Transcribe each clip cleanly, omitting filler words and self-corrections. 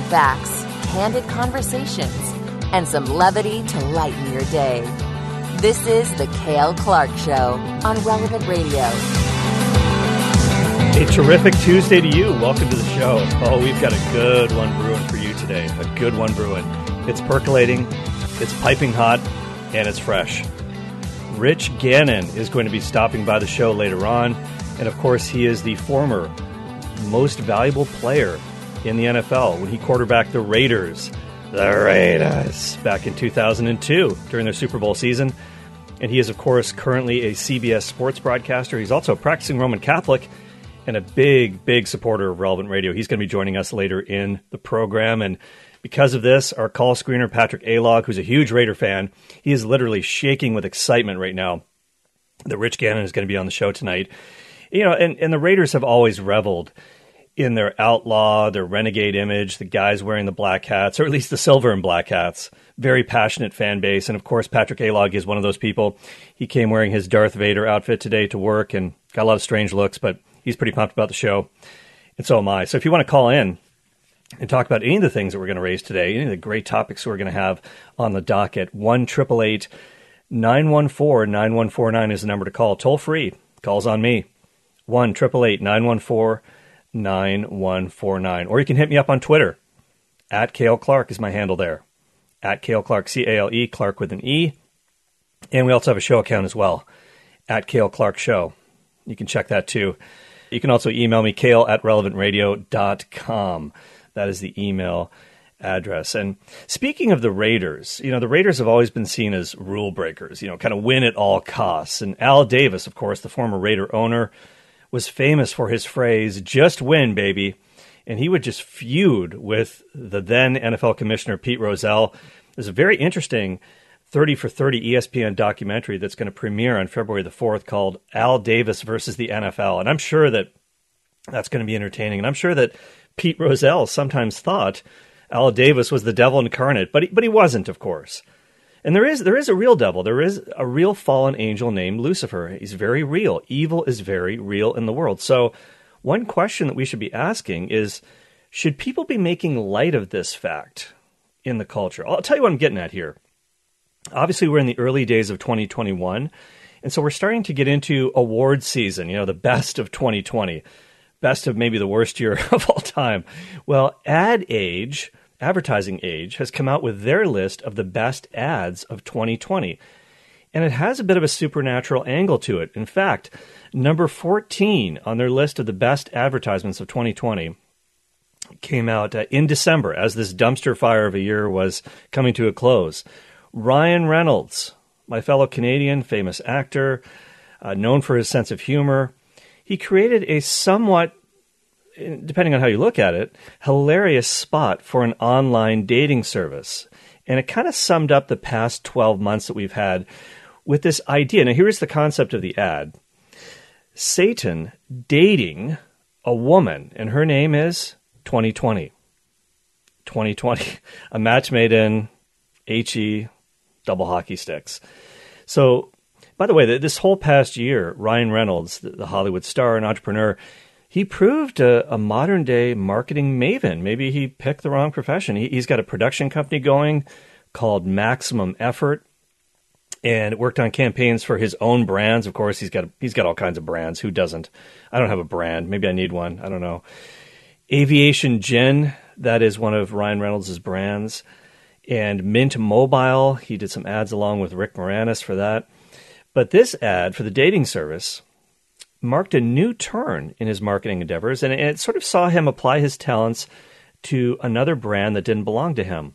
facts, candid conversations, and some levity to lighten your day. This is The Cale Clark Show on Relevant Radio. A terrific Tuesday to you. Welcome to the show. Oh, we've got a good one brewing for you today. A good one brewing. It's percolating, it's piping hot, and it's fresh. Rich Gannon is going to be stopping by the show later on. And of course, he is the former most valuable player in the NFL when he quarterbacked the Raiders. Back in 2002 during their Super Bowl season. And he is, of course, currently a CBS sports broadcaster. He's also a practicing Roman Catholic and a big, big supporter of Relevant Radio. He's going to be joining us later in the program. And because of this, our call screener, Patrick Alog, who's a huge Raider fan, he is literally shaking with excitement right now that Rich Gannon is going to be on the show tonight. You know, and the Raiders have always reveled in their outlaw, their renegade image, the guys wearing the black hats, or at least the silver and black hats. Very passionate fan base. And of course, Patrick Alog is one of those people. He came wearing his Darth Vader outfit today to work and got a lot of strange looks, but he's pretty pumped about the show. And so am I. So if you want to call in and talk about any of the things that we're going to raise today, any of the great topics we're going to have on the docket, 1-888-914-9149 is the number to call. Toll free. Calls on me. 1-888-914-9149. Or you can hit me up on Twitter. @Cale Clark is my handle there. @Cale Clark, C-A-L-E, Clark with an E. And we also have a show account as well, @Cale Clark Show. You can check that too. You can also email me, cale@relevantradio.com. That is the email address. And speaking of the Raiders, you know, the Raiders have always been seen as rule breakers, you know, kind of win at all costs. And Al Davis, of course, the former Raider owner, was famous for his phrase, just win, baby. And he would just feud with the then NFL commissioner, Pete Rozelle. There's a very interesting 30 for 30 ESPN documentary that's going to premiere on February the 4th called Al Davis versus the NFL. And I'm sure that that's going to be entertaining. And I'm sure that Pete Rozelle sometimes thought Al Davis was the devil incarnate, but he wasn't, of course. And there is a real devil. There is a real fallen angel named Lucifer. He's very real. Evil is very real in the world. So one question that we should be asking is, should people be making light of this fact in the culture? I'll tell you what I'm getting at here. Obviously, we're in the early days of 2021, and so we're starting to get into award season, you know, the best of 2020, best of maybe the worst year of all time. Well, Advertising Age has come out with their list of the best ads of 2020. And it has a bit of a supernatural angle to it. In fact, number 14 on their list of the best advertisements of 2020 came out in December as this dumpster fire of a year was coming to a close. Ryan Reynolds, my fellow Canadian, famous actor, known for his sense of humor, he created a somewhat, depending on how you look at it, hilarious spot for an online dating service. And it kind of summed up the past 12 months that we've had with this idea. Now, here's the concept of the ad. Satan dating a woman, and her name is 2020. 2020. A match made in HE double hockey sticks. So, by the way, this whole past year, Ryan Reynolds, the Hollywood star and entrepreneur, he proved a modern-day marketing maven. Maybe he picked the wrong profession. He's got a production company going called Maximum Effort, and it worked on campaigns for his own brands. Of course, he's got all kinds of brands. Who doesn't? I don't have a brand. Maybe I need one. I don't know. Aviation Gin, that is one of Ryan Reynolds' brands. And Mint Mobile, he did some ads along with Rick Moranis for that. But this ad for the dating service marked a new turn in his marketing endeavors, and it sort of saw him apply his talents to another brand that didn't belong to him.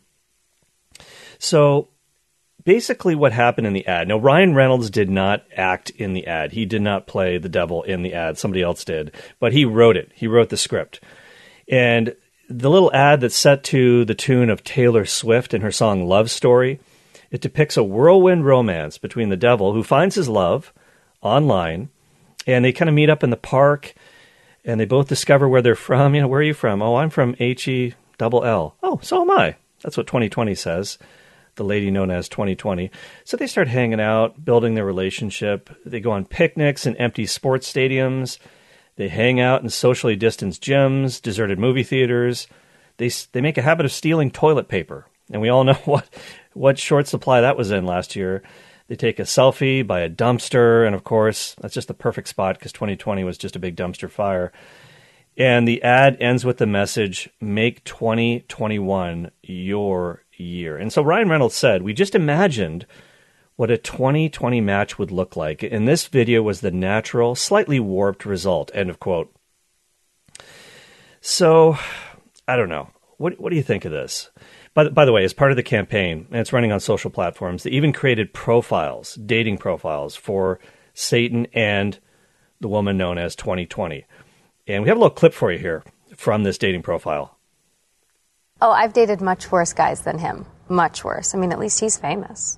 So basically what happened in the ad, now Ryan Reynolds did not act in the ad. He did not play the devil in the ad. Somebody else did. But he wrote it. He wrote the script. And the little ad that's set to the tune of Taylor Swift and her song Love Story, it depicts a whirlwind romance between the devil who finds his love online, and they kind of meet up in the park, and they both discover where they're from. You know, where are you from? Oh, I'm from HELL. Oh, so am I. That's what 2020 says, the lady known as 2020. So they start hanging out, building their relationship. They go on picnics in empty sports stadiums. They hang out in socially distanced gyms, deserted movie theaters. they make a habit of stealing toilet paper. And we all know what short supply that was in last year. They take a selfie by a dumpster, and of course, that's just the perfect spot because 2020 was just a big dumpster fire. And the ad ends with the message, make 2021 your year. And so Ryan Reynolds said, we just imagined what a 2020 match would look like. And this video was the natural, slightly warped result, end of quote. So, I don't know. What do you think of this? By the way, as part of the campaign, and it's running on social platforms, they even created profiles, dating profiles for Satan and the woman known as 2020. And we have a little clip for you here from this dating profile. Oh, I've dated much worse guys than him. Much worse. I mean, at least he's famous.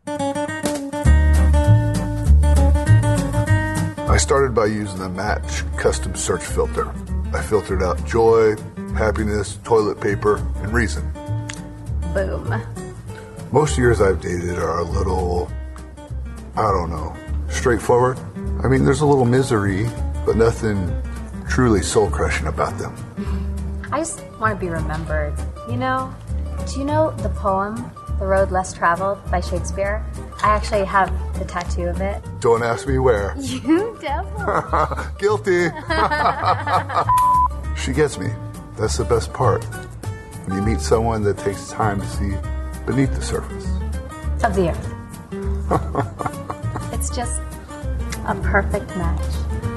I started by using the Match custom search filter. I filtered out joy, happiness, toilet paper, and reason. Boom. Most years I've dated are a little, I don't know, straightforward. I mean, there's a little misery, but nothing truly soul-crushing about them. I just want to be remembered. You know, do you know the poem, The Road Less Traveled by Shakespeare? I actually have the tattoo of it. Don't ask me where. You devil. Guilty. She gets me. That's the best part. When you meet someone that takes time to see beneath the surface. Of the earth. It's just a perfect match.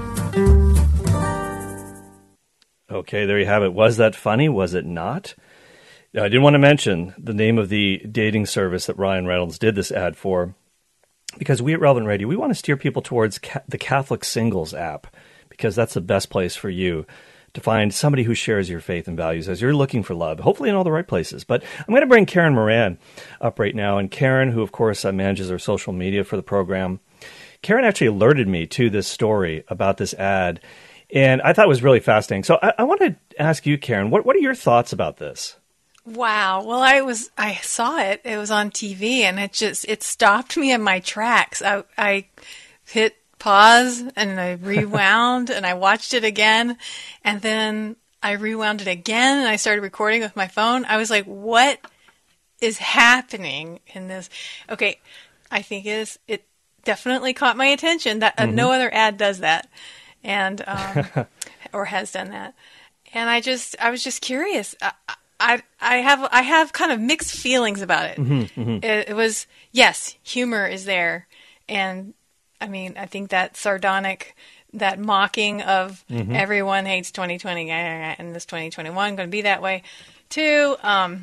Okay, there you have it. Was that funny? Was it not? Now, I didn't want to mention the name of the dating service that Ryan Reynolds did this ad for, because we at Relevant Radio, we want to steer people towards the Catholic Singles app, because that's the best place for you to find somebody who shares your faith and values as you're looking for love, hopefully in all the right places. But I'm going to bring Karen Moran up right now. And Karen, who of course manages our social media for the program, Karen actually alerted me to this story about this ad, and I thought it was really fascinating. So I want to ask you, Karen, what are your thoughts about this? Wow. Well, I saw it. It was on TV, and it stopped me in my tracks. I hit pause and I rewound and I watched it again, and then I rewound it again and I started recording with my phone. I was like, what is happening in this? Okay. I think it definitely caught my attention that no other ad does that, and, or has done that. And I was just curious. I have kind of mixed feelings about it. It was, yes, humor is there. And I mean, I think that sardonic, that mocking of everyone hates 2020 and this 2021 going to be that way too.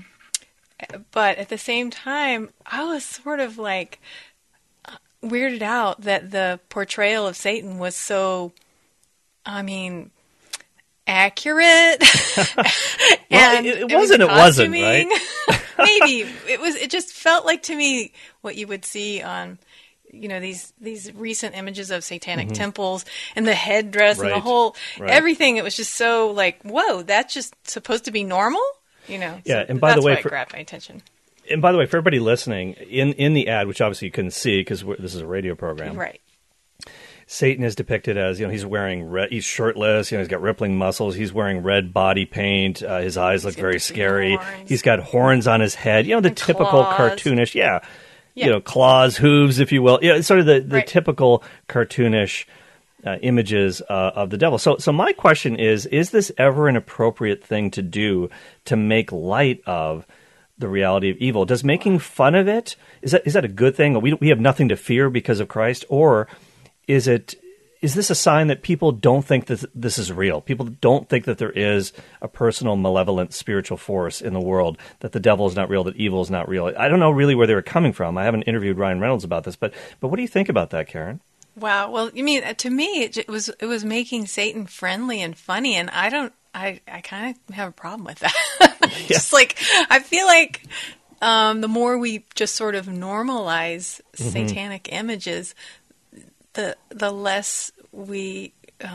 But at the same time, I was sort of like weirded out that the portrayal of Satan was so, I mean, accurate. Well, it wasn't, right? Maybe it just felt like to me what you would see on, you know, these recent images of satanic temples and the headdress and the whole everything. It was just so like, whoa, that's just supposed to be normal, you know? Yeah, so and by the way, it grabbed my attention. And by the way, for everybody listening, in the ad, which obviously you couldn't see because this is a radio program, right? Satan is depicted as, he's wearing he's shirtless, he's got rippling muscles, he's wearing red body paint, his eyes look very scary, horns. He's got horns on his head, the and typical claws. Cartoonish, claws, hooves, if you will, sort of the typical cartoonish images of the devil. So my question is this ever an appropriate thing to do to make light of the reality of evil? Does making fun of it, is that a good thing? We have nothing to fear because of Christ, or is this a sign that people don't think that this is real? People don't think that there is a personal, malevolent, spiritual force in the world, that the devil is not real, that evil is not real. I don't know really where they were coming from. I haven't interviewed Ryan Reynolds about this, but what do you think about that, Karen? Wow. Well, you mean, to me, it was making Satan friendly and funny, and I kind of have a problem with that. Just like, I feel like the more we just sort of normalize satanic images, the less we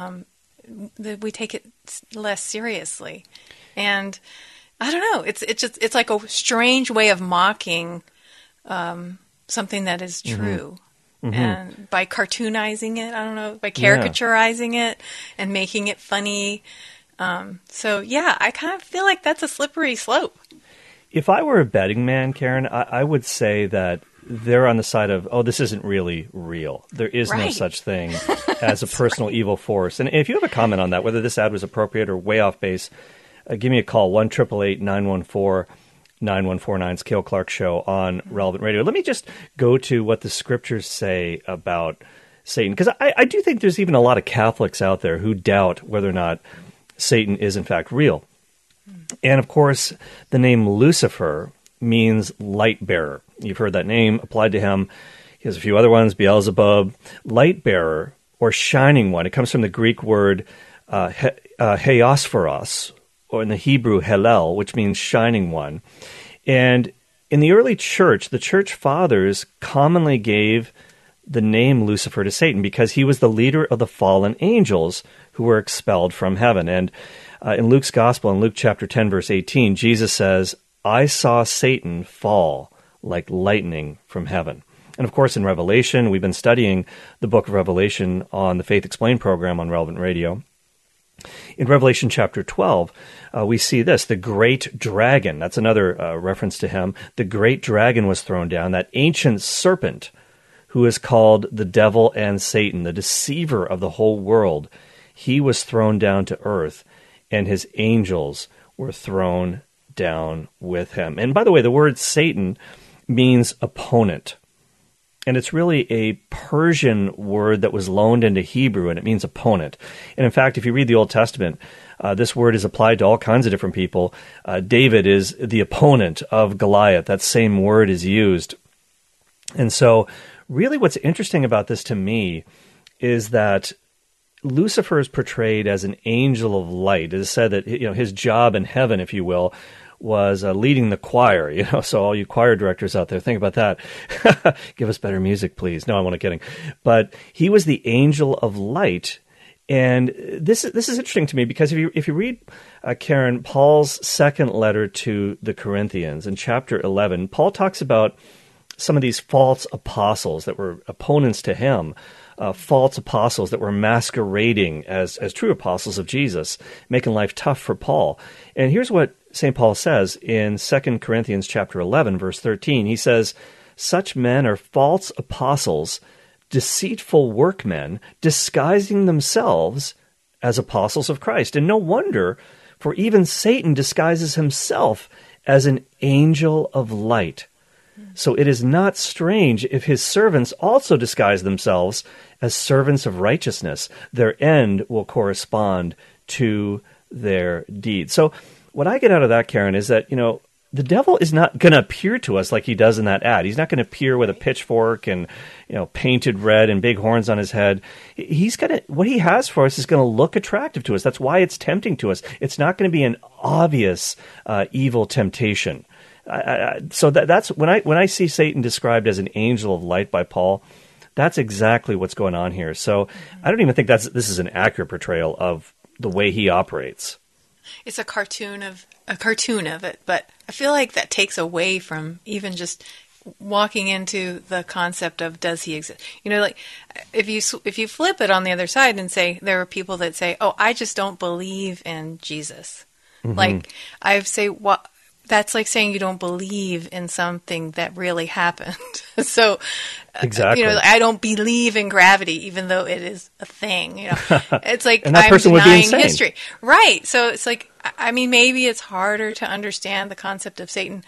take it less seriously. And I don't know, it's like a strange way of mocking something that is true. And by cartoonizing it, I don't know, by caricaturizing it and making it funny, So yeah, I kind of feel like that's a slippery slope. If I were a betting man, Karen, I would say that they're on the side of, oh, this isn't really real. There is no Right. such thing as a personal evil force. And if you have a comment on that, whether this ad was appropriate or way off base, give me a call, 1-888-914-9149. It's Cale Clark Show on Relevant Radio. Let me just go to what the scriptures say about Satan, because I do think there's even a lot of Catholics out there who doubt whether or not Satan is in fact real. And of course, the name Lucifer means light bearer. You've heard that name applied to him. He has a few other ones, Beelzebub, light bearer or shining one. It comes from the Greek word heosphoros, or in the Hebrew Hellel, which means shining one. And in the early church, the church fathers commonly gave the name Lucifer to Satan because he was the leader of the fallen angels who were expelled from heaven. And in Luke's Gospel, in Luke chapter 10, verse 18, Jesus says, I saw Satan fall like lightning from heaven. And of course, in Revelation, we've been studying the book of Revelation on the Faith Explained program on Relevant Radio. In Revelation chapter 12, we see this, the great dragon. That's another reference to him. The great dragon was thrown down, that ancient serpent who is called the devil and Satan, the deceiver of the whole world. He was thrown down to earth, and his angels were thrown down with him. And by the way, the word Satan means opponent. And it's really a Persian word that was loaned into Hebrew, and it means opponent. And in fact, if you read the Old Testament, this word is applied to all kinds of different people. David is the opponent of Goliath. That same word is used. And so really what's interesting about this to me is that Lucifer is portrayed as an angel of light. It is said that his job in heaven, if you will, was leading the choir. So all you choir directors out there, think about that. Give us better music, please. No, I'm only kidding. But he was the angel of light, and this is interesting to me because if you read Karen, Paul's second letter to the Corinthians in chapter 11, Paul talks about some of these false apostles that were opponents to him. False apostles that were masquerading as true apostles of Jesus, making life tough for Paul. And here's what St. Paul says in 2 Corinthians chapter 11, verse 13. He says, such men are false apostles, deceitful workmen, disguising themselves as apostles of Christ. And no wonder, for even Satan disguises himself as an angel of light. So it is not strange if his servants also disguise themselves as servants of righteousness. Their end will correspond to their deeds. So what I get out of that, Karen, is that, the devil is not going to appear to us like he does in that ad. He's not going to appear with a pitchfork and, painted red and big horns on his head. What he has for us is going to look attractive to us. That's why it's tempting to us. It's not going to be an obvious evil temptation. So that's when I see Satan described as an angel of light by Paul, that's exactly what's going on here. So I don't even think this is an accurate portrayal of the way he operates. It's a cartoon of it, but I feel like that takes away from even just walking into the concept of does he exist? Like if you flip it on the other side and say there are people that say, "Oh, I just don't believe in Jesus." Mm-hmm. Like I say, what? That's like saying you don't believe in something that really happened. So, exactly. I don't believe in gravity, even though it is a thing. It's like and that I'm person would be denying insane. history, right? So it's like, maybe it's harder to understand the concept of Satan.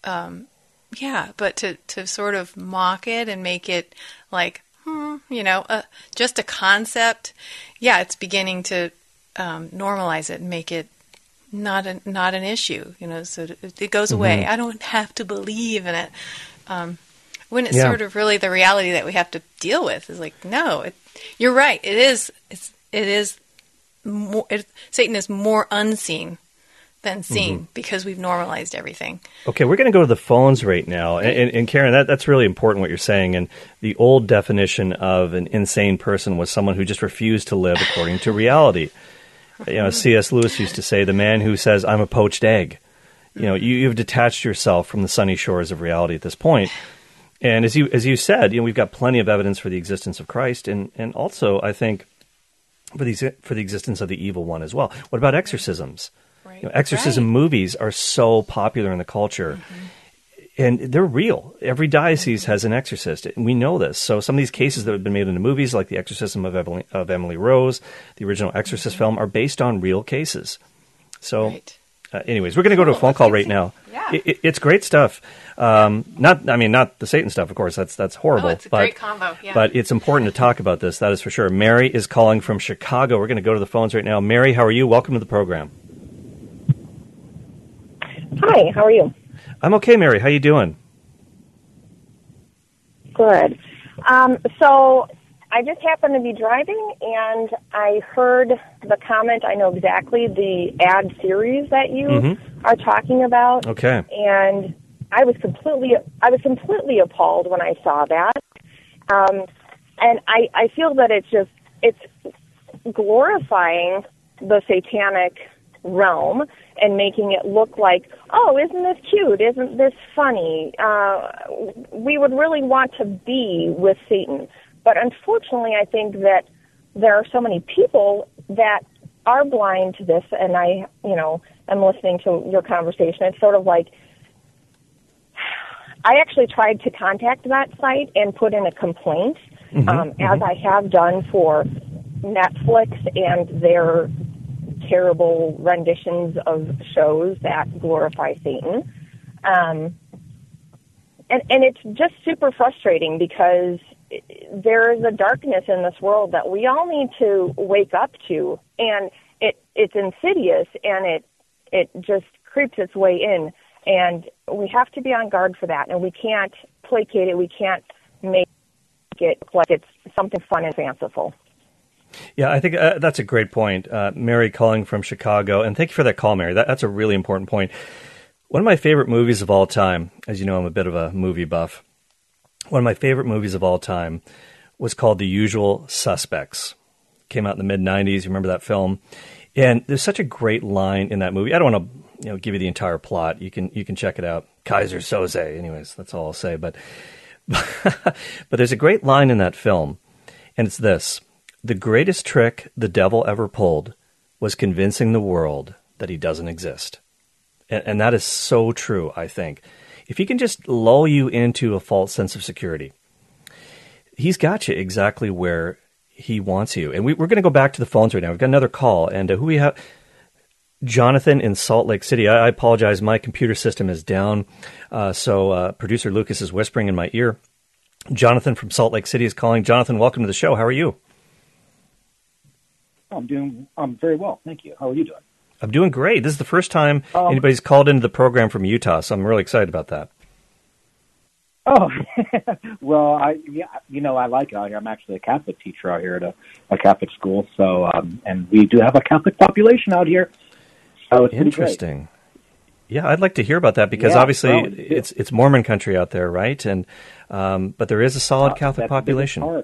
But to sort of mock it and make it like, just a concept. Yeah, it's beginning to normalize it and make it not an issue, so it goes away. I don't have to believe in it. When it's sort of really the reality that we have to deal with is like, no, you're right. Satan is more unseen than seen because we've normalized everything. Okay, we're going to go to the phones right now. And Karen, that's really important what you're saying. And the old definition of an insane person was someone who just refused to live according to reality. C.S. Lewis used to say, the man who says, I'm a poached egg. You've detached yourself from the sunny shores of reality at this point. And as you said, we've got plenty of evidence for the existence of Christ. And also, I think, for the existence of the evil one as well. What about exorcisms? Right. Exorcism movies are so popular in the culture. And they're real. Every diocese has an exorcist. And we know this. So some of these cases that have been made into movies, like The Exorcism of Emily Rose, the original Exorcist film, are based on real cases. So, anyways, we're going to go to a phone call right now. Yeah. It's great stuff. Not the Satan stuff, of course. That's horrible. It's a great combo. Yeah. But it's important to talk about this. That is for sure. Mary is calling from Chicago. We're going to go to the phones right now. Mary, how are you? Welcome to the program. Hi. How are you? I'm okay, Mary. How you doing? Good. So I just happened to be driving, and I heard the comment. I know exactly the ad series that you are talking about. Okay. And I was completely appalled when I saw that. And I feel that it's glorifying the satanic realm and making it look like, oh, isn't this cute? Isn't this funny? We would really want to be with Satan. But unfortunately, I think that there are so many people that are blind to this, and I'm listening to your conversation. It's sort of like, I actually tried to contact that site and put in a complaint, as I have done for Netflix and their terrible renditions of shows that glorify Satan. And it's just super frustrating because there is a darkness in this world that we all need to wake up to, and it's insidious, and it just creeps its way in, and we have to be on guard for that, and we can't placate it, we can't make it like it's something fun and fanciful. Yeah, I think that's a great point. Mary calling from Chicago, and thank you for that call, Mary. That's a really important point. One of my favorite movies of all time, as you know, I'm a bit of a movie buff. One of my favorite movies of all time was called The Usual Suspects. Came out in the mid-'90s. You remember that film? And there's such a great line in that movie. I don't want to give you the entire plot. You can check it out. Kaiser Soze. Anyways, that's all I'll say. But there's a great line in that film, and it's this. The greatest trick the devil ever pulled was convincing the world that he doesn't exist. And that is so true, I think. If he can just lull you into a false sense of security, he's got you exactly where he wants you. And we're going to go back to the phones right now. We've got another call. And who we have? Jonathan in Salt Lake City. I apologize. My computer system is down. So producer Lucas is whispering in my ear. Jonathan from Salt Lake City is calling. Jonathan, welcome to the show. How are you? I'm very well, thank you. How are you doing? I'm doing great. This is the first time anybody's called into the program from Utah, so I'm really excited about that. Oh, well, I like it out here. I'm actually a Catholic teacher out here at a Catholic school, so and we do have a Catholic population out here. So it's interesting. Yeah, I'd like to hear about that because obviously it's Mormon country out there, right? And but there is a solid Catholic population.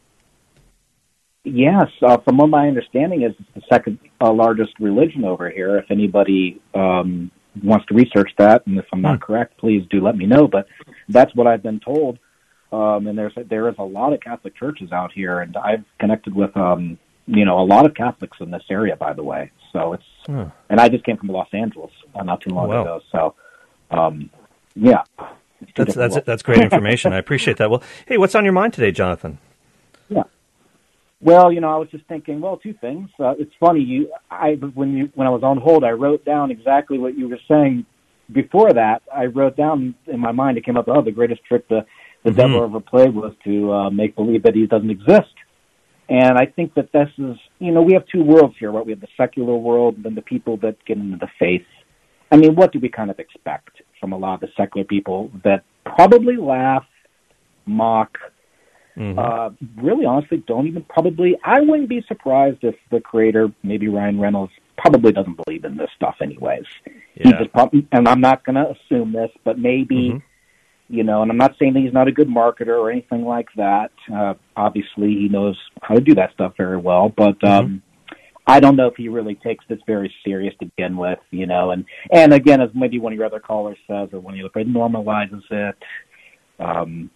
Yes, from what my understanding is, it's the second largest religion over here. If anybody wants to research that, and if I'm not correct, please do let me know. But that's what I've been told. And there is a lot of Catholic churches out here, and I've connected with a lot of Catholics in this area, by the way. So it's and I just came from Los Angeles not too long ago. So yeah, that's great information. I appreciate that. Well, hey, what's on your mind today, Jonathan? Yeah. Well, I was just thinking, two things. It's funny, when I was on hold, I wrote down exactly what you were saying. Before that, I wrote down in my mind, it came up, the greatest trick the devil ever played was to make believe that he doesn't exist. And I think that this is, we have two worlds here, right? We have the secular world and then the people that get into the faith. I mean, what do we kind of expect from a lot of the secular people that probably laugh, mock, really honestly don't even I wouldn't be surprised if the creator, maybe Ryan Reynolds, probably doesn't believe in this stuff anyways. Yeah. He just and I'm not going to assume this, but maybe, and I'm not saying that he's not a good marketer or anything like that. Obviously he knows how to do that stuff very well, but I don't know if he really takes this very serious to begin with, and again, as maybe one of your other callers says, or when you look at it, normalizes it.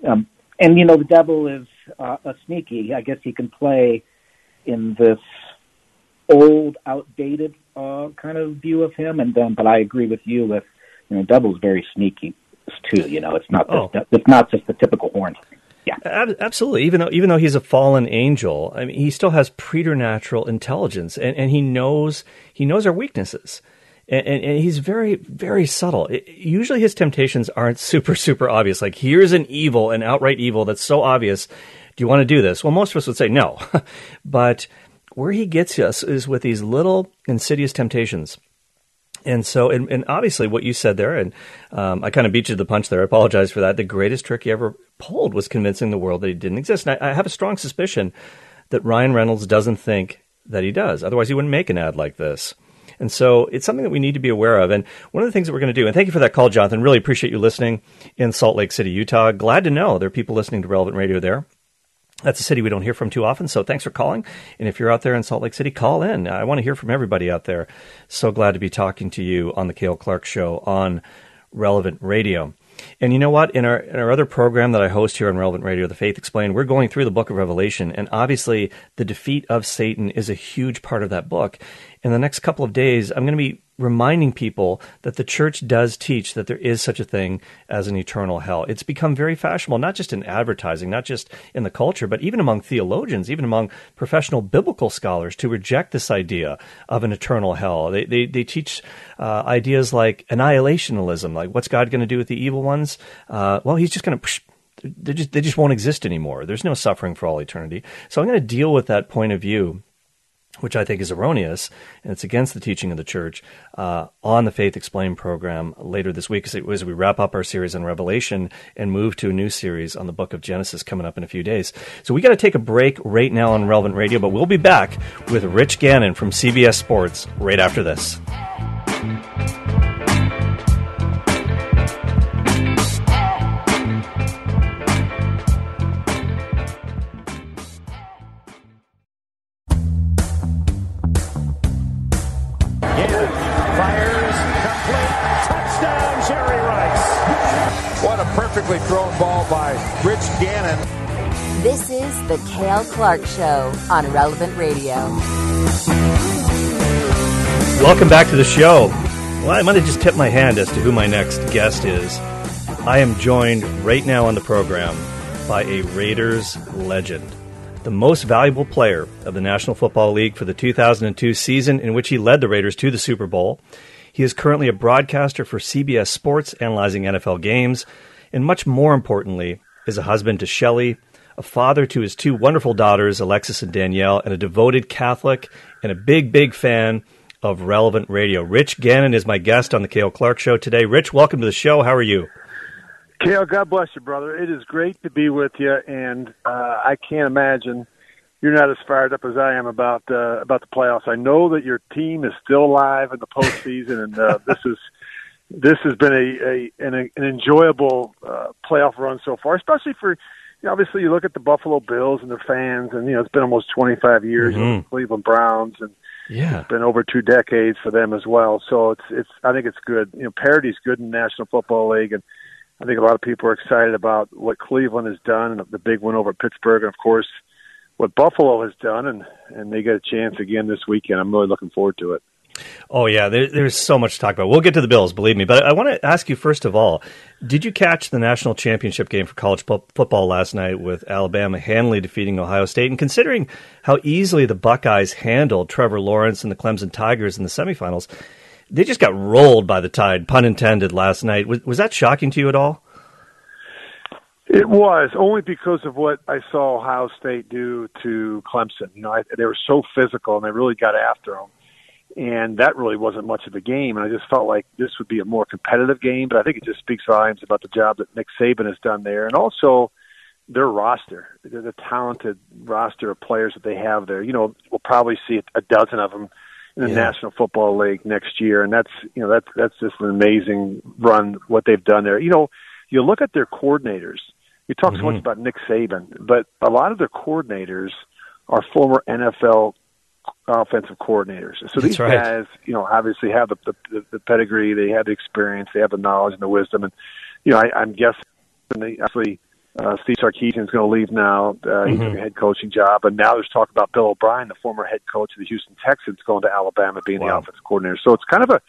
And, the devil is a sneaky. I guess he can play in this old, outdated kind of view of him. But I agree with you with, Double's very sneaky too. It's not just the typical horn. Yeah, absolutely. Even though he's a fallen angel, I mean, he still has preternatural intelligence, and he knows our weaknesses, and he's very, very subtle. Usually, his temptations aren't super, super obvious. Like, here's an outright evil that's so obvious. Do you want to do this? Well, most of us would say no, but where he gets us is with these little insidious temptations. And so, and obviously what you said there, and I kind of beat you to the punch there. I apologize for that. The greatest trick he ever pulled was convincing the world that he didn't exist. And I have a strong suspicion that Ryan Reynolds doesn't think that he does. Otherwise, he wouldn't make an ad like this. And so it's something that we need to be aware of. And one of the things that we're going to do, and thank you for that call, Jonathan. Really appreciate you listening in Salt Lake City, Utah. Glad to know there are people listening to Relevant Radio there. That's a city we don't hear from too often, so thanks for calling. And if you're out there in Salt Lake City, call in. I want to hear from everybody out there. So glad to be talking to you on the Cale Clark Show on Relevant Radio. And you know what? In our other program that I host here on Relevant Radio, The Faith Explained, we're going through the book of Revelation. And obviously, the defeat of Satan is a huge part of that book. In the next couple of days, I'm going to be reminding people that the church does teach that there is such a thing as an eternal hell. It's become very fashionable, not just in advertising, not just in the culture, but even among theologians, even among professional biblical scholars, to reject this idea of an eternal hell. They teach ideas like annihilationism, like what's God going to do with the evil ones? Well, he's just going to... They just won't exist anymore. There's no suffering for all eternity. So I'm going to deal with that point of view, which I think is erroneous, and it's against the teaching of the church, on the Faith Explained program later this week as we wrap up our series on Revelation and move to a new series on the book of Genesis coming up in a few days. So we got to take a break right now on Relevant Radio, but we'll be back with Rich Gannon from CBS Sports right after this. Perfectly thrown ball by Rich Gannon. This is the Cale Clark Show on Relevant Radio. Welcome back to the show. Well, I might have just tipped my hand as to who my next guest is. I am joined right now on the program by a Raiders legend, the most valuable player of the National Football League for the 2002 season, in which he led the Raiders to the Super Bowl. He is currently a broadcaster for CBS Sports, analyzing NFL games, and much more importantly, is a husband to Shelley, a father to his two wonderful daughters, Alexis and Danielle, and a devoted Catholic, and a big, big fan of Relevant Radio. Rich Gannon is my guest on the Cale Clark Show today. Rich, welcome to the show. How are you? Cale, God bless you, brother. It is great to be with you, and I can't imagine you're not as fired up as I am about the playoffs. I know that your team is still alive in the postseason, and this has been an enjoyable playoff run so far, especially for, obviously you look at the Buffalo Bills and their fans, and it's been almost 25 years of the Cleveland Browns, and it's been over 2 decades for them as well. So it's I think it's good. Parity's good in the National Football League, and I think a lot of people are excited about what Cleveland has done and the big win over Pittsburgh, and of course what Buffalo has done, and they get a chance again this weekend. I'm really looking forward to it. Oh, yeah, there's so much to talk about. We'll get to the Bills, believe me. But I want to ask you, first of all, did you catch the national championship game for college football last night with Alabama handily defeating Ohio State? And considering how easily the Buckeyes handled Trevor Lawrence and the Clemson Tigers in the semifinals, they just got rolled by the Tide, pun intended, last night. Was that shocking to you at all? It was, only because of what I saw Ohio State do to Clemson. They were so physical, and they really got after them. And that really wasn't much of a game, and I just felt like this would be a more competitive game, but I think it just speaks volumes about the job that Nick Saban has done there, and also their roster, the talented roster of players that they have there. We'll probably see a dozen of them in the National Football League next year, and that's just an amazing run, what they've done there. You look at their coordinators. We talk so much about Nick Saban, but a lot of their coordinators are former NFL offensive coordinators. So these guys, obviously have the pedigree, they have the experience, they have the knowledge and the wisdom, and I'm guessing they actually Steve Sarkisian is going to leave now. He's doing a head coaching job. And now there's talk about Bill O'Brien, the former head coach of the Houston Texans, going to Alabama, being the offensive coordinator. So it's kind of a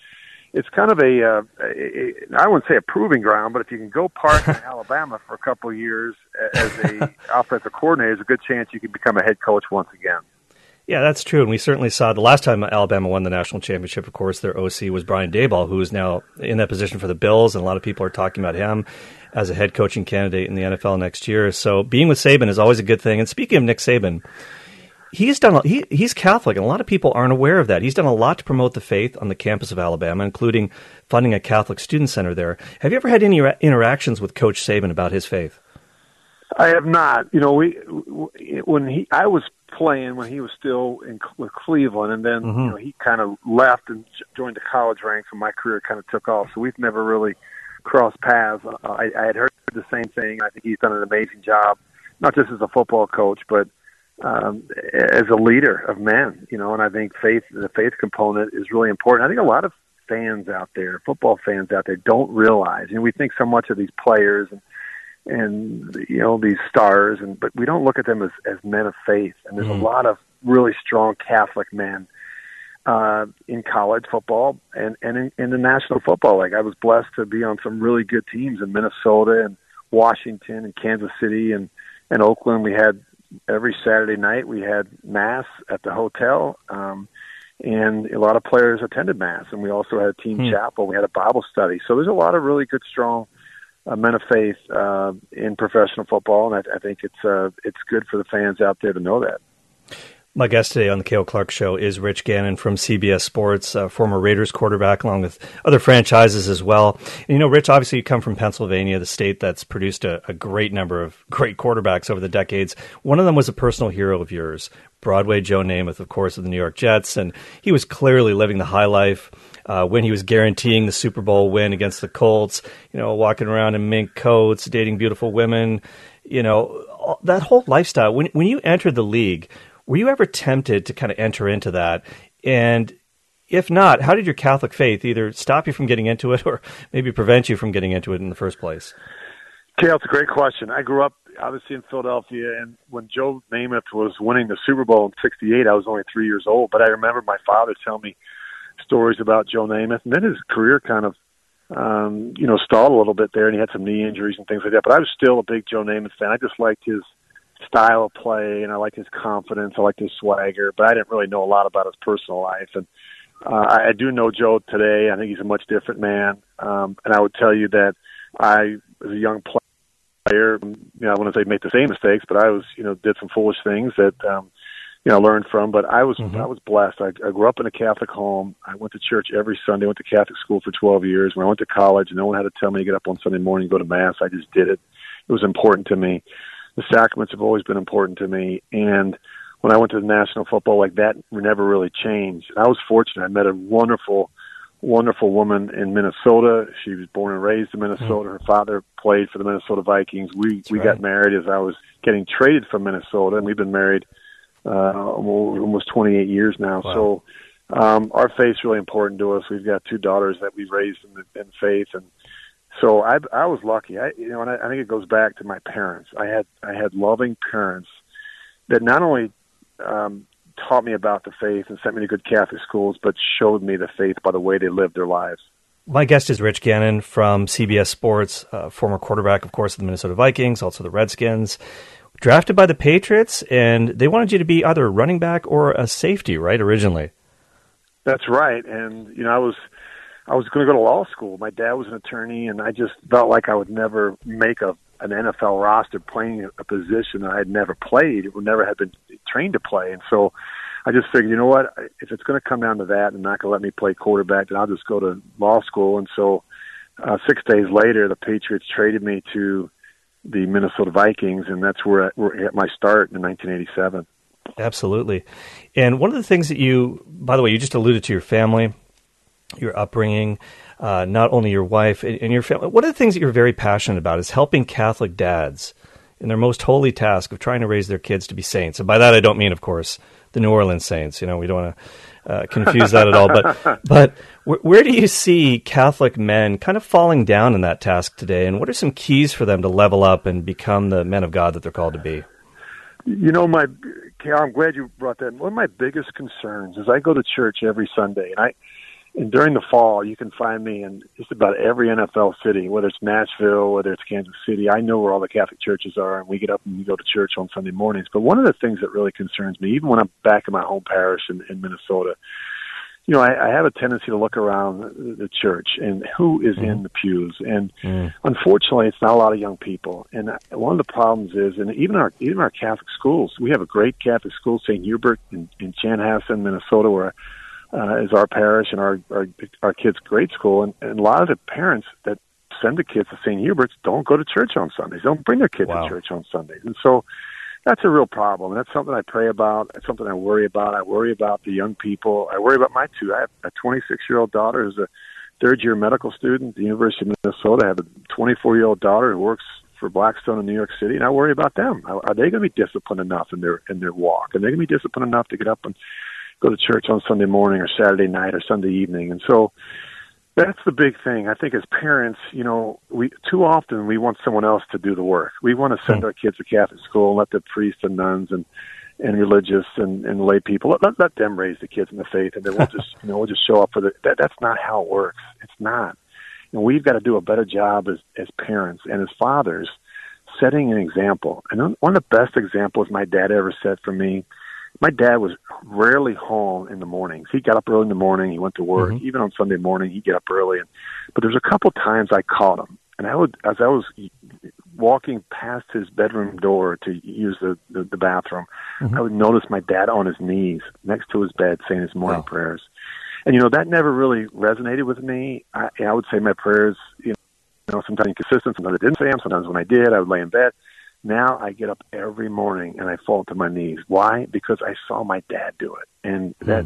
I wouldn't say a proving ground, but if you can go park in Alabama for a couple of years as a offensive coordinator, there's a good chance you can become a head coach once again. Yeah, that's true. And we certainly saw the last time Alabama won the national championship, of course, their OC was Brian Daboll, who is now in that position for the Bills. And a lot of people are talking about him as a head coaching candidate in the NFL next year. So being with Saban is always a good thing. And speaking of Nick Saban, he's Catholic, and a lot of people aren't aware of that. He's done a lot to promote the faith on the campus of Alabama, including funding a Catholic student center there. Have you ever had any interactions with Coach Saban about his faith? I have not. You know, I was playing when he was still with Cleveland, and then you know, he kind of left and joined the college ranks, and my career kind of took off. So we've never really crossed paths. I had heard the same thing. I think he's done an amazing job, not just as a football coach, but as a leader of men. You know, and I think the faith component is really important. I think a lot of fans out there, football fans out there, don't realize. You know, we think so much of these players and you know, these stars, but we don't look at them as men of faith. And there's a lot of really strong Catholic men in college football and in the National Football League. I was blessed to be on some really good teams in Minnesota and Washington and Kansas City and Oakland. We had every Saturday night we had Mass at the hotel, and a lot of players attended Mass. And we also had a team chapel. We had a Bible study. So there's a lot of really good, strong men of faith in professional football, and I think it's good for the fans out there to know that. My guest today on the Cale Clark Show is Rich Gannon from CBS Sports, former Raiders quarterback, along with other franchises as well. And, you know, Rich, obviously you come from Pennsylvania, the state that's produced a great number of great quarterbacks over the decades. One of them was a personal hero of yours, Broadway Joe Namath, of course, of the New York Jets, and he was clearly living the high life when he was guaranteeing the Super Bowl win against the Colts, you know, walking around in mink coats, dating beautiful women, you know, that whole lifestyle. When you entered the league, were you ever tempted to kind of enter into that? And if not, how did your Catholic faith either stop you from getting into it or maybe prevent you from getting into it in the first place? Cale, it's a great question. I grew up, obviously, in Philadelphia, and when Joe Namath was winning the Super Bowl in '68, I was only 3 years old. But I remember my father telling me stories about Joe Namath, and then his career kind of, you know, stalled a little bit there, and he had some knee injuries and things like that. But I was still a big Joe Namath fan. I just liked his style of play, and I liked his confidence. I liked his swagger, but I didn't really know a lot about his personal life. And I do know Joe today. I think he's a much different man. And I would tell you that I, as a young player, you know, I wouldn't say make the same mistakes, but I was, you know, did some foolish things that, you know, learned from. But I was blessed. I grew up in a Catholic home. I went to church every Sunday. I went to Catholic school for 12 years. When I went to college, no one had to tell me to get up on Sunday morning and go to Mass. I just did it. It was important to me. The sacraments have always been important to me. And when I went to the National Football League, that never really changed. And I was fortunate. I met a wonderful, wonderful woman in Minnesota. She was born and raised in Minnesota. Her father played for the Minnesota Vikings. We got married as I was getting traded from Minnesota, and we've been married almost 28 years now. Wow. So our faith's really important to us. We've got 2 daughters that we've raised in faith, and so I was lucky. And I think it goes back to my parents. I had loving parents that not only taught me about the faith and sent me to good Catholic schools, but showed me the faith by the way they lived their lives. My guest is Rich Gannon from CBS Sports, former quarterback, of course, of the Minnesota Vikings, also the Redskins. Drafted by the Patriots, and they wanted you to be either a running back or a safety, right, originally? That's right. And, you know, I was going to go to law school. My dad was an attorney, and I just felt like I would never make an NFL roster playing a position that I had never played, or never had been trained to play. And so I just figured, you know what, if it's going to come down to that and not going to let me play quarterback, then I'll just go to law school. And so 6 days later, the Patriots traded me to the Minnesota Vikings, and that's where I had my start in 1987. Absolutely. And one of the things that you, by the way, you just alluded to your family, your upbringing, not only your wife and your family. One of the things that you're very passionate about is helping Catholic dads in their most holy task of trying to raise their kids to be saints. And by that, I don't mean, of course, the New Orleans Saints. You know, we don't want to confuse that at all. But where do you see Catholic men kind of falling down in that task today? And what are some keys for them to level up and become the men of God that they're called to be? You know, Cal, I'm glad you brought that. One of my biggest concerns is I go to church every Sunday, and during the fall, you can find me in just about every NFL city, whether it's Nashville, whether it's Kansas City. I know where all the Catholic churches are, and we get up and we go to church on Sunday mornings. But one of the things that really concerns me, even when I'm back in my home parish in Minnesota, you know, I have a tendency to look around the church and who is in the pews. And unfortunately, it's not a lot of young people. And one of the problems is, and even our Catholic schools, we have a great Catholic school, St. Hubert in Chanhassen, Minnesota, where is our parish and our kids' grade school. And a lot of the parents that send the kids to St. Hubert's don't go to church on Sundays. Don't bring their kids to church on Sundays. And so that's a real problem. And that's something I pray about. It's something I worry about. I worry about the young people. I worry about my two. I have a 26-year-old daughter who's a third-year medical student at the University of Minnesota. I have a 24-year-old daughter who works for Blackstone in New York City, and I worry about them. Are they going to be disciplined enough in their walk? Are they going to be disciplined enough to get up and go to church on Sunday morning or Saturday night or Sunday evening? And so that's the big thing. I think as parents, you know, too often we want someone else to do the work. We want to send our kids to Catholic school and let the priests and nuns and religious and lay people let them raise the kids in the faith, and then we'll just show up for that's not how it works. It's not. And we've got to do a better job as parents and as fathers, setting an example. And one of the best examples my dad ever set for me. My dad was rarely home in the mornings. He got up early in the morning. He went to work. Even on Sunday morning, he'd get up early. But there's a couple times I caught him, and as I was walking past his bedroom door to use the bathroom, I would notice my dad on his knees next to his bed saying his morning prayers. And you know, that never really resonated with me. I would say my prayers, you know, sometimes inconsistent. Sometimes I didn't say them. Sometimes when I did, I would lay in bed. Now I get up every morning and I fall to my knees. Why? Because I saw my dad do it. And that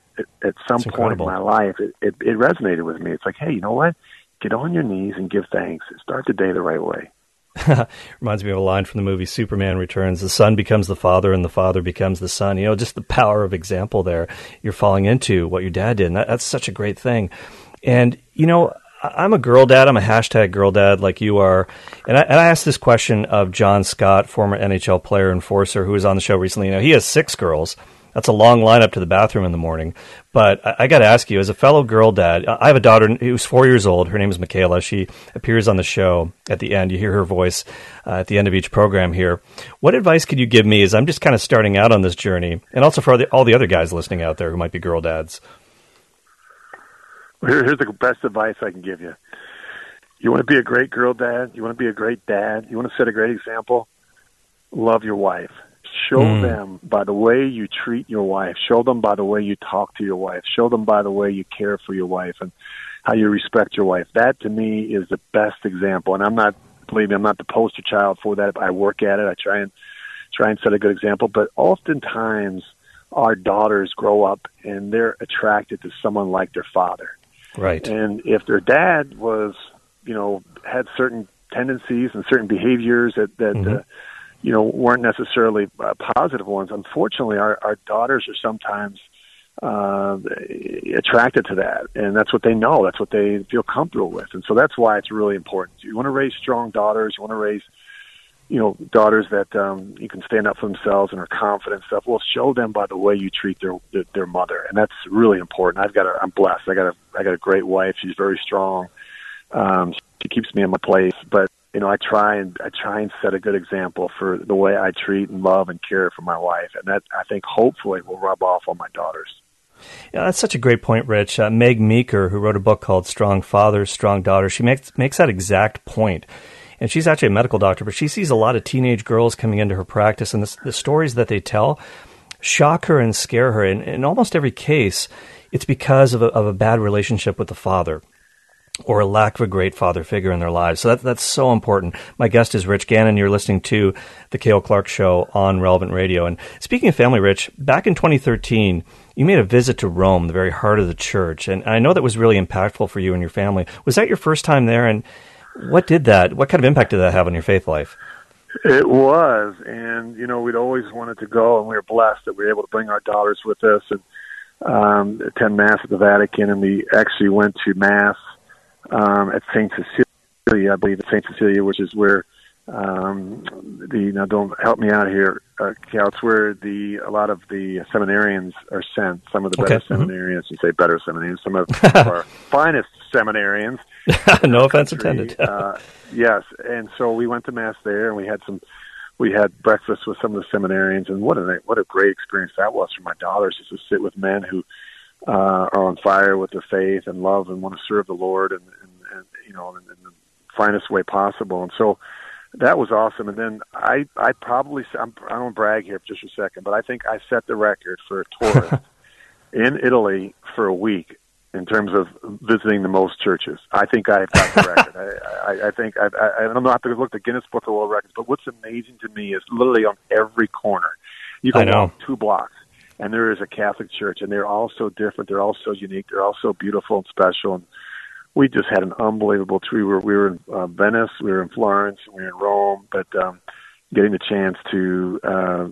at some point in my life, it resonated with me. It's like, hey, you know what? Get on your knees and give thanks. Start the day the right way. Reminds me of a line from the movie Superman Returns. The son becomes the father and the father becomes the son. You know, just the power of example there. You're falling into what your dad did. And that's such a great thing. And, you know, I'm a girl dad. I'm a hashtag girl dad like you are. And I asked this question of John Scott, former NHL player enforcer, who was on the show recently. You know, he has 6 girls. That's a long lineup to the bathroom in the morning. But I got to ask you, as a fellow girl dad, I have a daughter who's 4 years old. Her name is Michaela. She appears on the show at the end. You hear her voice at the end of each program here. What advice could you give me as I'm just kind of starting out on this journey, and also for all the other guys listening out there who might be girl dads? Here's the best advice I can give you. You want to be a great girl dad? You want to be a great dad? You want to set a great example? Love your wife. Show them by the way you treat your wife. Show them by the way you talk to your wife. Show them by the way you care for your wife and how you respect your wife. That, to me, is the best example. And believe me, I'm not the poster child for that. I work at it. I try and set a good example. But oftentimes, our daughters grow up and they're attracted to someone like their father. Right. And if their dad was, you know, had certain tendencies and certain behaviors that you know, weren't necessarily positive ones, unfortunately, our daughters are sometimes attracted to that. And that's what they know. That's what they feel comfortable with. And so that's why it's really important. You want to raise strong daughters. You want to raise, you know, daughters that you can stand up for themselves and are confident and stuff. Well, show them by the way you treat their mother, and that's really important. I'm blessed. I got a great wife. She's very strong. She keeps me in my place. But you know, I try and set a good example for the way I treat and love and care for my wife, and that I think hopefully will rub off on my daughters. Yeah, that's such a great point, Rich. Meg Meeker, who wrote a book called Strong Fathers, Strong Daughters, she makes that exact point. And she's actually a medical doctor, but she sees a lot of teenage girls coming into her practice, and the stories that they tell shock her and scare her. And in almost every case, it's because of a bad relationship with the father or a lack of a great father figure in their lives. So that's so important. My guest is Rich Gannon. You're listening to The Cale Clark Show on Relevant Radio. And speaking of family, Rich, back in 2013, you made a visit to Rome, the very heart of the church. And I know that was really impactful for you and your family. Was that your first time there? And what kind of impact did that have on your faith life? It was. And, you know, we'd always wanted to go, and we were blessed that we were able to bring our daughters with us. And attend Mass at the Vatican, and we actually went to Mass at St. Cecilia, I believe, at St. Cecilia, which is where now don't help me out here, Cal, it's where a lot of the seminarians are sent. Some of the better seminarians, you say better seminarians, some of our finest seminarians. No offense intended. Yes, and so we went to Mass there, and we had breakfast with some of the seminarians, and what a great experience that was for my daughters, just to sit with men who are on fire with their faith and love and want to serve the Lord, and in the finest way possible. And so that was awesome. And then I don't brag here for just a second, but I think I set the record for a tourist in Italy for a week in terms of visiting the most churches. I think I've got the record. I think I don't know, I have to look at the Guinness Book of World Records, but what's amazing to me is literally on every corner. You can walk 2 blocks, and there is a Catholic church, and they're all so different. They're all so unique. They're all so beautiful and special. And we just had an unbelievable tour. We were in Venice, we were in Florence, we were in Rome, but getting the chance to,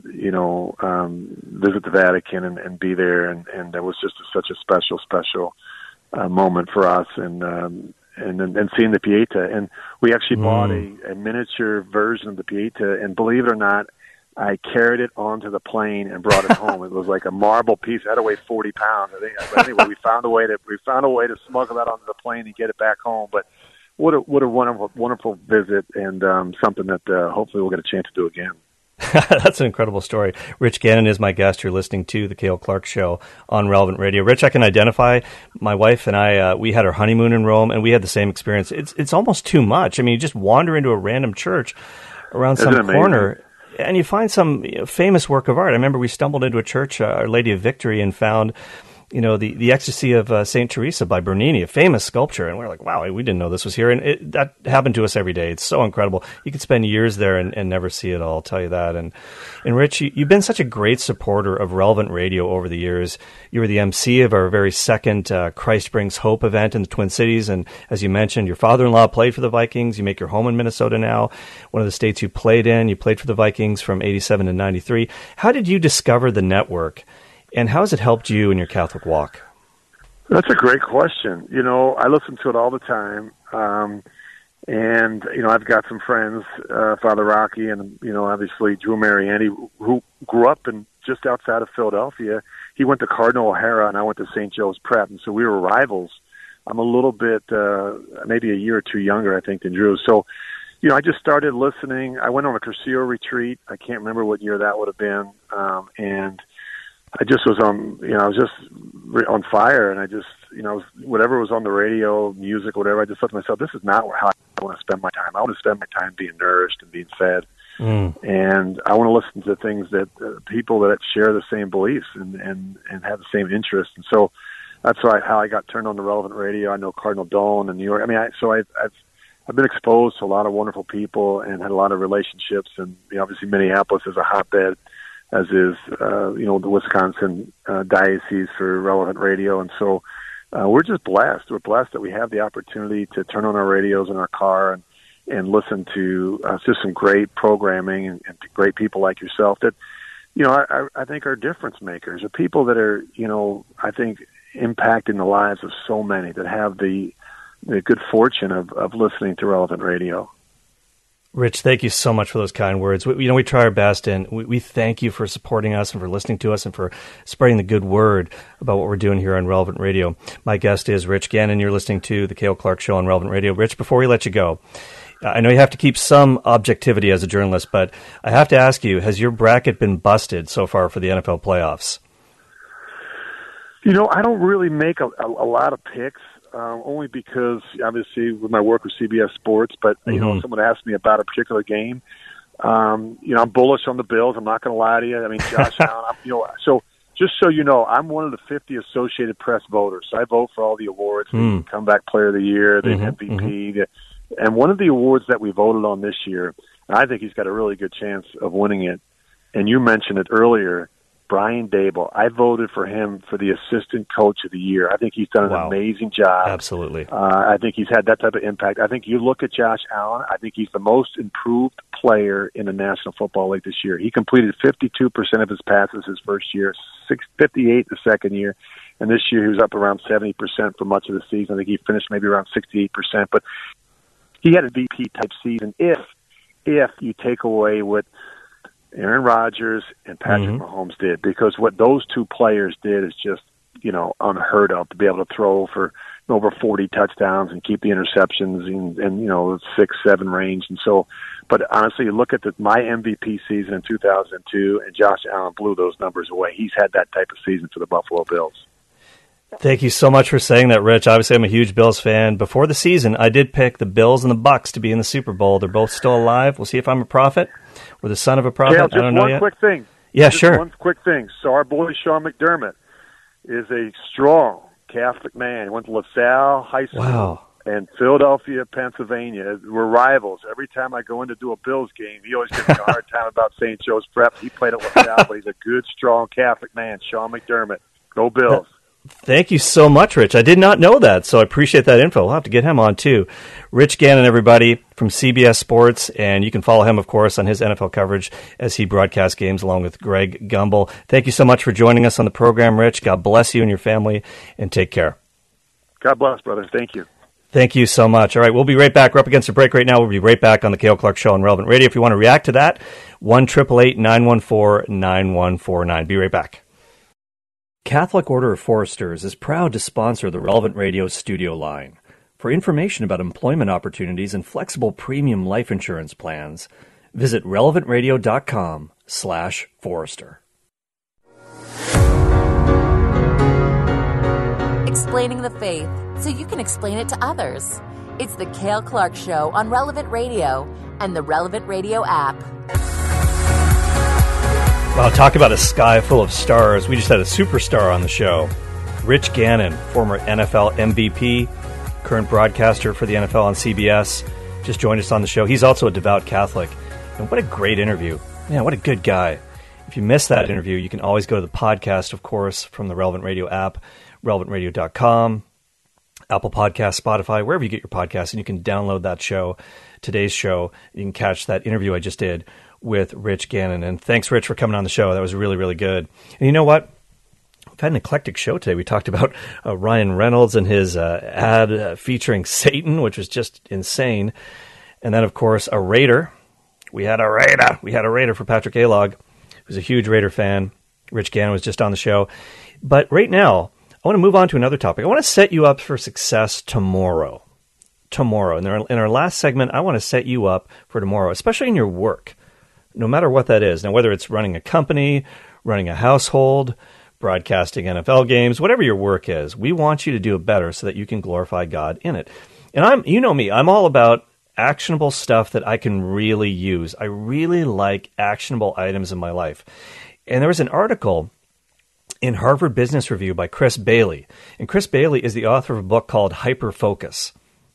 visit the Vatican and be there, and that was just such a special moment for us, and seeing the Pietà. And we actually bought a miniature version of the Pietà, and believe it or not, I carried it onto the plane and brought it home. It was like a marble piece. It had to weigh 40 pounds. I think. But anyway, we found a way to smuggle that onto the plane and get it back home. But what a wonderful visit, and something that hopefully we'll get a chance to do again. That's an incredible story. Rich Gannon is my guest. You're listening to the Cale Clark Show on Relevant Radio. Rich, I can identify. My wife and I, we had our honeymoon in Rome, and we had the same experience. It's almost too much. I mean, you just wander into a random church around some corner, and you find some famous work of art. I remember we stumbled into a church, Our Lady of Victory, and found the Ecstasy of St. Teresa by Bernini, a famous sculpture. And we're like, wow, we didn't know this was here. And that happened to us every day. It's so incredible. You could spend years there and never see it all, I'll tell you that. And Rich, you've been such a great supporter of Relevant Radio over the years. You were the MC of our very second Christ Brings Hope event in the Twin Cities. And as you mentioned, your father-in-law played for the Vikings. You make your home in Minnesota now, one of the states you played in. You played for the Vikings from 87 to 93. How did you discover the network? And how has it helped you in your Catholic walk? That's a great question. I listen to it all the time. And I've got some friends, Father Rocky and, obviously Drew Mariani, who grew up just outside of Philadelphia. He went to Cardinal O'Hara, and I went to St. Joe's Prep. And so we were rivals. I'm a little bit, maybe a year or two younger, I think, than Drew. So, I just started listening. I went on a Cursillo retreat. I can't remember what year that would have been. And I just was on, I was just on fire, and I just, whatever was on the radio, music, whatever, I just thought to myself, this is not how I want to spend my time. I want to spend my time being nourished and being fed. And I want to listen to things that people that share the same beliefs and have the same interests. And so that's how I got turned on to Relevant Radio. I know Cardinal Dolan in New York. I mean, I've been exposed to a lot of wonderful people and had a lot of relationships. And obviously Minneapolis is a hotbed, as is, the Wisconsin diocese for Relevant Radio. And so we're just blessed. We're blessed that we have the opportunity to turn on our radios in our car and listen to just some great programming and great people like yourself that, I think are difference makers, are people that are, I think impacting the lives of so many that have the good fortune of listening to Relevant Radio. Rich, thank you so much for those kind words. We try our best, and we thank you for supporting us and for listening to us and for spreading the good word about what we're doing here on Relevant Radio. My guest is Rich Gannon. You're listening to The Cale Clark Show on Relevant Radio. Rich, before we let you go, I know you have to keep some objectivity as a journalist, but I have to ask you, has your bracket been busted so far for the NFL playoffs? I don't really make a lot of picks. Only because, obviously, with my work with CBS Sports, but, if someone asked me about a particular game, I'm bullish on the Bills. I'm not going to lie to you. I mean, Josh Allen, so just so you know, I'm one of the 50 Associated Press voters. So I vote for all the awards, the Comeback Player of the Year, the MVP. And one of the awards that we voted on this year, and I think he's got a really good chance of winning it, and you mentioned it earlier, Brian Dable. I voted for him for the assistant coach of the year. I think he's done an amazing job. Absolutely. I think he's had that type of impact. I think you look at Josh Allen, I think he's the most improved player in the National Football League this year. He completed 52% of his passes his first year, 58 the second year, and this year he was up around 70% for much of the season. I think he finished maybe around 68%, but he had a VP-type season if you take away what Aaron Rodgers and Patrick Mahomes did, because what those two players did is just, unheard of, to be able to throw for over 40 touchdowns and keep the interceptions and 6-7 range. And so, but honestly, you look at my MVP season in 2002, and Josh Allen blew those numbers away. He's had that type of season for the Buffalo Bills. Thank you so much for saying that, Rich. Obviously, I'm a huge Bills fan. Before the season, I did pick the Bills and the Bucks to be in the Super Bowl. They're both still alive. We'll see if I'm a prophet or the son of a prophet. Yeah, just I don't know one yet. quick thing. Yeah, just sure. One quick thing. So our boy Sean McDermott is a strong Catholic man. He went to LaSalle High School in Philadelphia, Pennsylvania. We're rivals. Every time I go in to do a Bills game, he always gives me a hard time about St. Joe's Prep. He played at LaSalle, but he's a good, strong Catholic man. Sean McDermott. Go Bills. Thank you so much, Rich. I did not know that, so I appreciate that info. We'll have to get him on, too. Rich Gannon, everybody, from CBS Sports, and you can follow him, of course, on his NFL coverage as he broadcasts games along with Greg Gumbel. Thank you so much for joining us on the program, Rich. God bless you and your family, and take care. God bless, brother. Thank you. Thank you so much. All right, we'll be right back. We're up against a break right now. We'll be right back on the Cale Clark Show on Relevant Radio. If you want to react to that, 1-888-914-9149. Be right back. Catholic Order of Foresters is proud to sponsor the Relevant Radio studio line. For information about employment opportunities and flexible premium life insurance plans, visit relevantradio.com/Forester. Explaining the faith so you can explain it to others. It's the Cale Clark Show on Relevant Radio and the Relevant Radio app. Wow, talk about a sky full of stars. We just had a superstar on the show. Rich Gannon, former NFL MVP, current broadcaster for the NFL on CBS, just joined us on the show. He's also a devout Catholic. And what a great interview. Man, what a good guy. If you missed that interview, you can always go to the podcast, of course, from the Relevant Radio app, relevantradio.com, Apple Podcasts, Spotify, wherever you get your podcasts, and you can download that show, today's show. You can catch that interview I just did with Rich Gannon. And thanks, Rich, for coming on the show. That was really, really good. And you know what? We've had an eclectic show today. We talked about Ryan Reynolds and his ad featuring Satan, which was just insane. And then, of course, a Raider. We had a Raider for Patrick Alog, who's a huge Raider fan. Rich Gannon was just on the show. But right now, I want to move on to another topic. I want to set you up for success tomorrow. In our last segment, I want to set you up for tomorrow, especially in your work, no matter what that is. Now, whether it's running a company, running a household, broadcasting NFL games, whatever your work is, we want you to do it better so that you can glorify God in it. And you know me, I'm all about actionable stuff that I can really use. I really like actionable items in my life. And there was an article in Harvard Business Review by Chris Bailey. And Chris Bailey is the author of a book called Hyperfocus.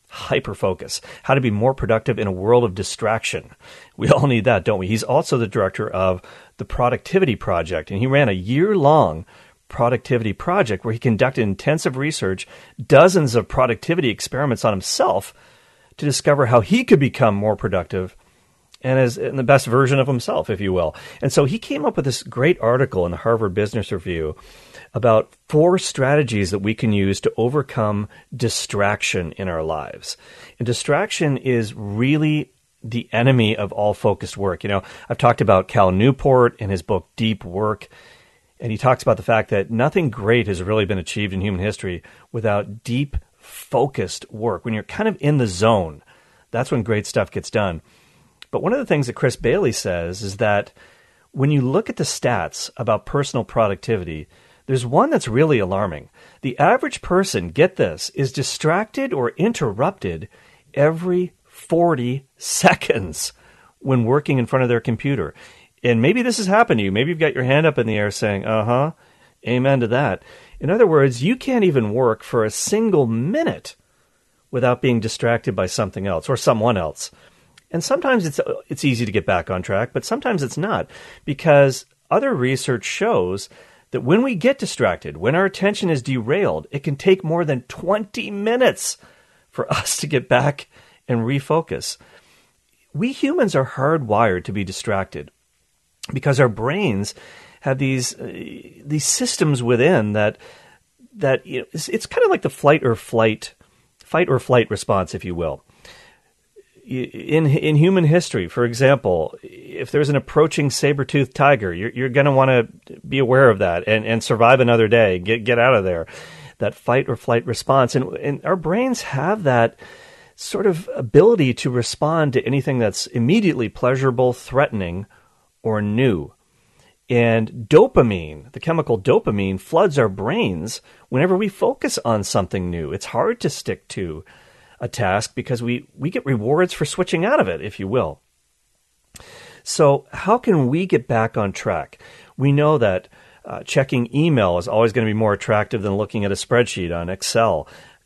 How to be more productive in a world of distraction. We all need that, don't we? He's also the director of the Productivity Project, and he ran a year-long productivity project where he conducted intensive research, dozens of productivity experiments on himself to discover how he could become more productive and as in the best version of himself, if you will. And so he came up with this great article in the Harvard Business Review about 4 strategies that we can use to overcome distraction in our lives. And distraction is really the enemy of all focused work. You know, I've talked about Cal Newport in his book, Deep Work, and he talks about the fact that nothing great has really been achieved in human history without deep, focused work. When you're kind of in the zone, that's when great stuff gets done. But one of the things that Chris Bailey says is that when you look at the stats about personal productivity, there's one that's really alarming. The average person, get this, is distracted or interrupted every 40 seconds when working in front of their computer. And maybe this has happened to you. Maybe you've got your hand up in the air saying, amen to that. In other words, you can't even work for a single minute without being distracted by something else or someone else. And sometimes it's easy to get back on track, but sometimes it's not, because other research shows that when we get distracted, when our attention is derailed, it can take more than 20 minutes for us to get back and refocus. We humans are hardwired to be distracted because our brains have these systems within that it's kind of like the fight or flight response, if you will. In human history, for example, if there's an approaching saber-toothed tiger, you're going to want to be aware of that and survive another day, get out of there. That fight or flight response. And our brains have that sort of ability to respond to anything that's immediately pleasurable, threatening, or new. And dopamine, the chemical dopamine, floods our brains whenever we focus on something new. It's hard to stick to a task because we get rewards for switching out of it, if you will. So how can we get back on track? We know that checking email is always going to be more attractive than looking at a spreadsheet on Excel.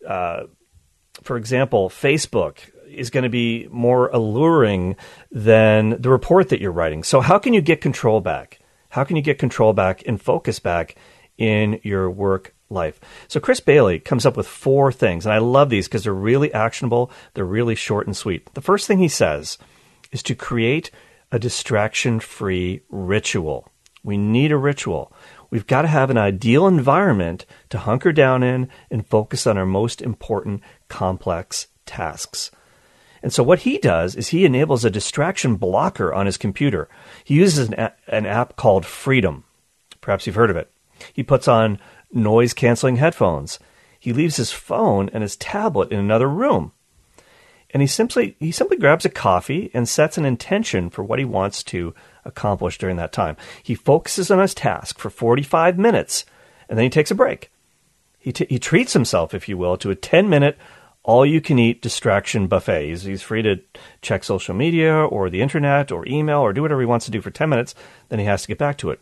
For example, Facebook is going to be more alluring than the report that you're writing. So how can you get control back? How can you get control back and focus back in your work life? So Chris Bailey comes up with 4 things, and I love these because they're really actionable. They're really short and sweet. The first thing he says is to create a distraction-free ritual. We need a ritual. We've got to have an ideal environment to hunker down in and focus on our most important complex tasks. And so what he does is he enables a distraction blocker on his computer. He uses an app called Freedom. Perhaps you've heard of it. He puts on noise-canceling headphones. He leaves his phone and his tablet in another room. And he simply grabs a coffee and sets an intention for what he wants to accomplish during that time. He focuses on his task for 45 minutes, and then he takes a break. He treats himself, if you will, to a 10-minute all-you-can-eat distraction buffet. He's free to check social media or the internet or email or do whatever he wants to do for 10 minutes. Then he has to get back to it.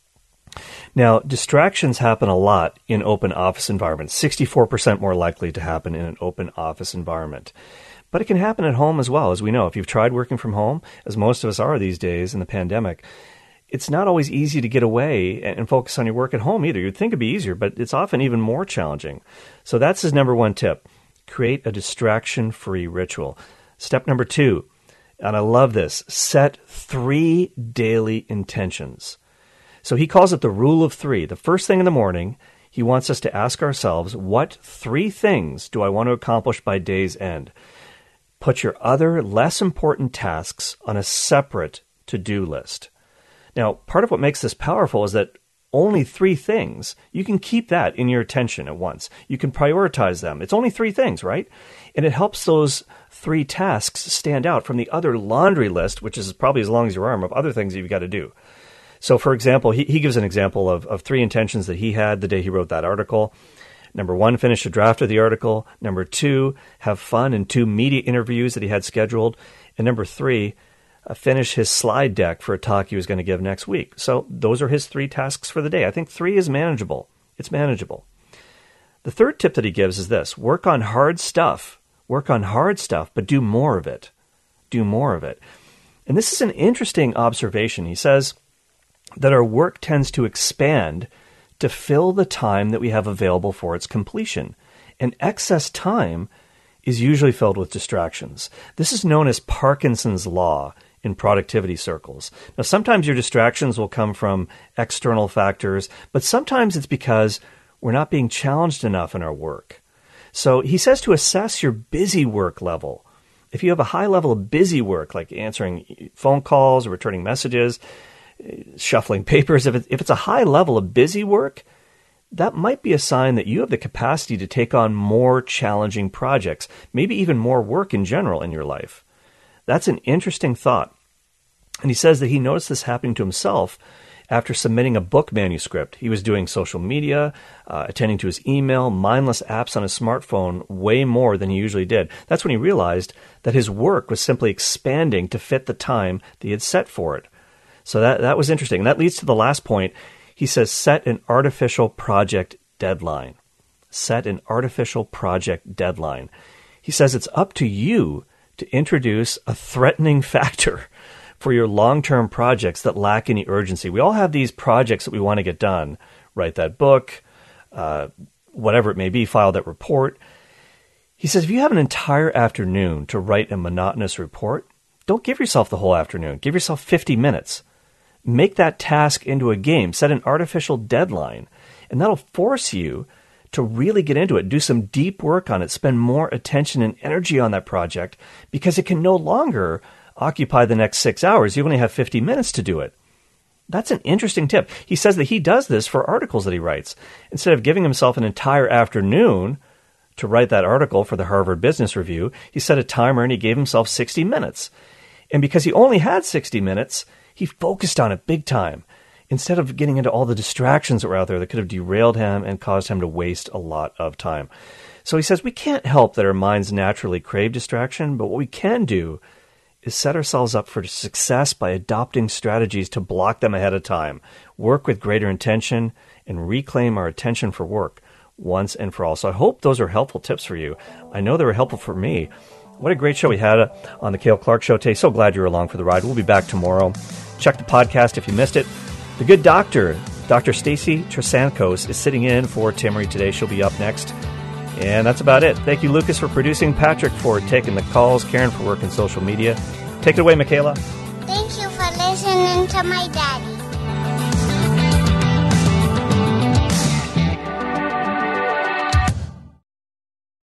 Now, distractions happen a lot in open office environments, 64% more likely to happen in an open office environment. But it can happen at home as well, as we know. If you've tried working from home, as most of us are these days in the pandemic, it's not always easy to get away and focus on your work at home either. You'd think it'd be easier, but it's often even more challenging. So that's his number 1 tip. Create a distraction-free ritual. Step number 2, and I love this, set 3 daily intentions. So he calls it the rule of 3. The first thing in the morning, he wants us to ask ourselves, what 3 things do I want to accomplish by day's end? Put your other less important tasks on a separate to-do list. Now, part of what makes this powerful is that only 3 things, you can keep that in your attention at once. You can prioritize them. It's only 3 things, right? And it helps those 3 tasks stand out from the other laundry list, which is probably as long as your arm, of other things you've got to do. So, for example, he gives an example of 3 intentions that he had the day he wrote that article. Number 1, finish a draft of the article. Number 2, have fun in 2 media interviews that he had scheduled. And number 3, finish his slide deck for a talk he was going to give next week. So those are his 3 tasks for the day. I think 3 is manageable. It's manageable. The third tip that he gives is this: work on hard stuff. Work on hard stuff, but do more of it. Do more of it. And this is an interesting observation. He says that our work tends to expand to fill the time that we have available for its completion. And excess time is usually filled with distractions. This is known as Parkinson's law in productivity circles. Now, sometimes your distractions will come from external factors, but sometimes it's because we're not being challenged enough in our work. So he says to assess your busy work level. If you have a high level of busy work, like answering phone calls or returning messages, shuffling papers, if it's a high level of busy work, that might be a sign that you have the capacity to take on more challenging projects, maybe even more work in general in your life. That's an interesting thought. And he says that he noticed this happening to himself after submitting a book manuscript. He was doing social media, attending to his email, mindless apps on his smartphone way more than he usually did. That's when he realized that his work was simply expanding to fit the time that he had set for it. So that was interesting. And that leads to the last point. He says, set an artificial project deadline. Set an artificial project deadline. He says it's up to you to introduce a threatening factor for your long-term projects that lack any urgency. We all have these projects that we want to get done. Write that book, whatever it may be, file that report. He says, if you have an entire afternoon to write a monotonous report, don't give yourself the whole afternoon. Give yourself 50 minutes. Make that task into a game. Set an artificial deadline, and that'll force you to really get into it. Do some deep work on it. Spend more attention and energy on that project because it can no longer occupy the next 6 hours. You only have 50 minutes to do it. That's an interesting tip. He says that he does this for articles that he writes. Instead of giving himself an entire afternoon to write that article for the Harvard Business Review, he set a timer and he gave himself 60 minutes. And because he only had 60 minutes, he focused on it big time, instead of getting into all the distractions that were out there that could have derailed him and caused him to waste a lot of time. So he says we can't help that our minds naturally crave distraction, but what we can do is set ourselves up for success by adopting strategies to block them ahead of time, work with greater intention, and reclaim our attention for work once and for all. So I hope those are helpful tips for you. I know they were helpful for me. What a great show we had on the Cale Clark Show today. So glad you were along for the ride. We'll be back tomorrow. Check the podcast if you missed it. The good doctor, Dr. Stacy Trasancos, is sitting in for Timmery today. She'll be up next. And that's about it. Thank you, Lucas, for producing, Patrick for taking the calls, Karen for working social media. Take it away, Michaela. Thank you for listening to my daddy.